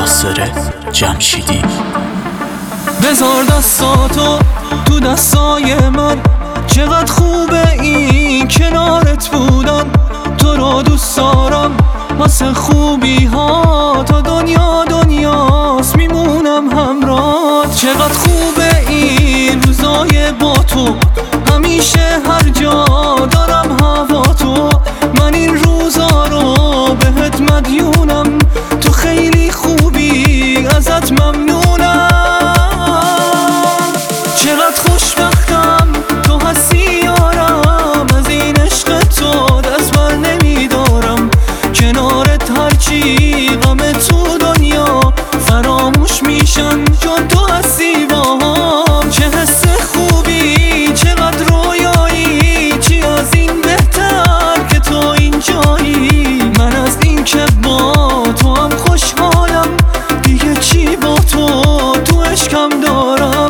یاسر جمشیدی. بذار دستاتو تو دستای من، چقدر خوبه این کنارت بودن. تو رو دوست دارم واسه خوبی ها، تا دنیا دنیاست میمونم همراهت. چقدر خوبه این روزای با تو، همیشه هر جا دارم هوا تو. من این روزا رو بهت مدیونم، تو خیلی خوبی ازت ممنونم. چقدر خوشبختم تو هستی یارم، از این عشق تو دست بر نمیدارم. کنارت هرچی غم تو دنیا فراموش میشن، چون تو هستی باهام. چه حس خوبی، چقدر رویایی، چی از این بهتر که تو اینجایی. من از این که با تو هم خوشحالم، دیگه چی با تو عشقم دارم.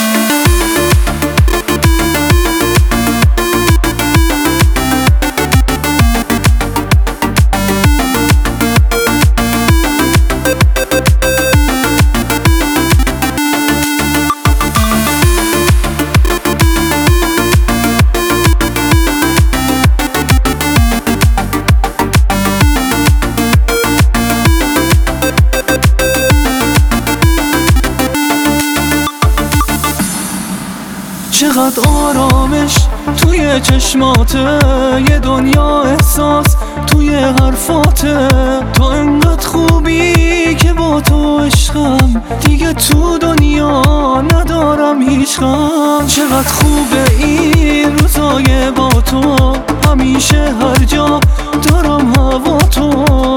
چقدر آرامش توی چشماته، یه دنیا احساس توی حرفاته. تو انقدر خوبی که با تو عشقم، دیگه تو دنیا ندارم هیچ غم. چقدر خوبه این روزای با تو، همیشه هر جا دارم هوا تو.